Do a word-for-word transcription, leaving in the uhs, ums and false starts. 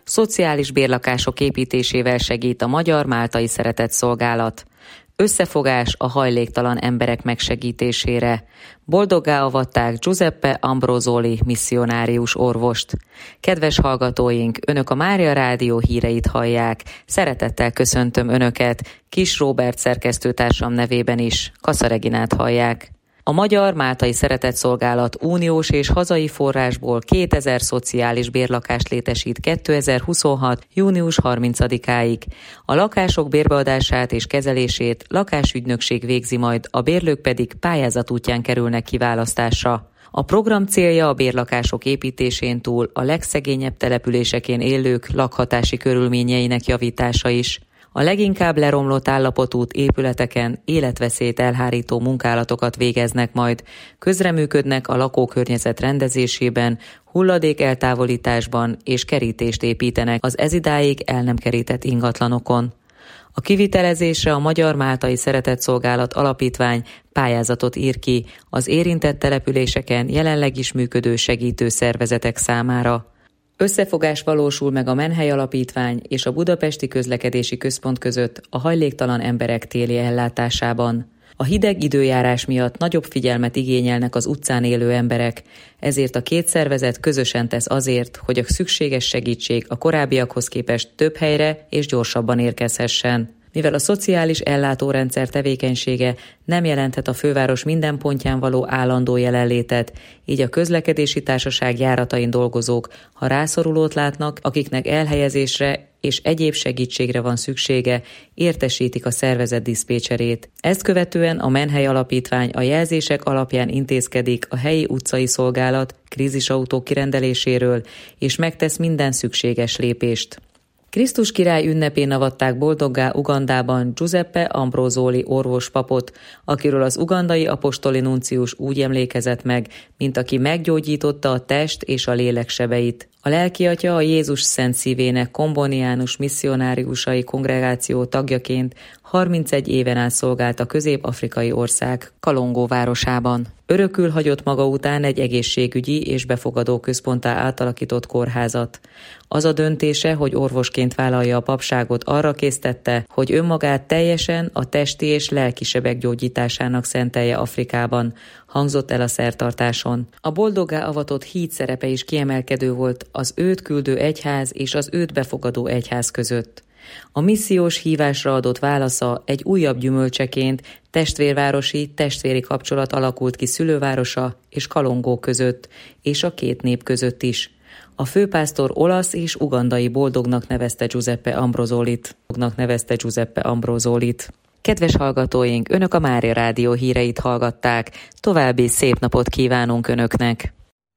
szociális bérlakások építésével segít a Magyar Máltai Szeretetszolgálat. Összefogás a hajléktalan emberek megsegítésére. Boldoggá avatták Giuseppe Ambrosoli misszionárius orvost. Kedves hallgatóink, Önök a Mária Rádió híreit hallják. Szeretettel köszöntöm Önöket, Kis Róbert szerkesztőtársam nevében is. Kassa Reginát hallják. A Magyar Máltai Szeretetszolgálat uniós és hazai forrásból kétezer szociális bérlakást létesít kétezer-huszonhat. június harmincadikáig. A lakások bérbeadását és kezelését lakásügynökség végzi majd, a bérlők pedig pályázat útján kerülnek kiválasztásra. A program célja a bérlakások építésén túl a legszegényebb településeken élők lakhatási körülményeinek javítása is. A leginkább leromlott állapotú épületeken életveszélyt elhárító munkálatokat végeznek majd, közreműködnek a lakókörnyezet rendezésében, hulladék eltávolításban és kerítést építenek az ezidáig el nem kerített ingatlanokon. A kivitelezésre a Magyar Máltai Szeretetszolgálat Alapítvány pályázatot ír ki az érintett településeken jelenleg is működő segítő szervezetek számára. Összefogás valósul meg a Menhely Alapítvány és a Budapesti Közlekedési Központ között a hajléktalan emberek téli ellátásában. A hideg időjárás miatt nagyobb figyelmet igényelnek az utcán élő emberek, ezért a két szervezet közösen tesz azért, hogy a szükséges segítség a korábbiakhoz képest több helyre és gyorsabban érkezhessen. Mivel a szociális ellátórendszer tevékenysége nem jelenthet a főváros minden pontján való állandó jelenlétet, így a közlekedési társaság járatain dolgozók, ha rászorulót látnak, akiknek elhelyezésre és egyéb segítségre van szüksége, értesítik a szervezet diszpécserét. Ezt követően a Menhely Alapítvány a jelzések alapján intézkedik a helyi utcai szolgálat krízisautók kirendeléséről, és megtesz minden szükséges lépést. Krisztus király ünnepén avatták boldoggá Ugandában Giuseppe Ambrosoli orvospapot, akiről az ugandai apostoli nuncius úgy emlékezett meg, mint aki meggyógyította a test és a lélek sebeit. A lelkiatya a Jézus Szent Szívének komboniánus misszionáriusai kongregáció tagjaként harmincegy éven át szolgált a közép-afrikai ország Kalongó városában. Örökül hagyott maga után egy egészségügyi és befogadó központtá átalakított kórházat. Az a döntése, hogy orvosként vállalja a papságot, arra késztette, hogy önmagát teljesen a testi és lelki sebek gyógyításának szentelje Afrikában, hangzott el a szertartáson. A boldoggá avatott híd szerepe is kiemelkedő volt az őt küldő egyház és az őt befogadó egyház között. A missziós hívásra adott válasza egy újabb gyümölcseként testvérvárosi, testvéri kapcsolat alakult ki szülővárosa és Kalongó között, és a két nép között is. A főpásztor olasz és ugandai boldognak nevezte Giuseppe Ambrosolit. nevezte Giuseppe Ambrosolit. Kedves hallgatóink, Önök a Mária Rádió híreit hallgatták. További szép napot kívánunk Önöknek!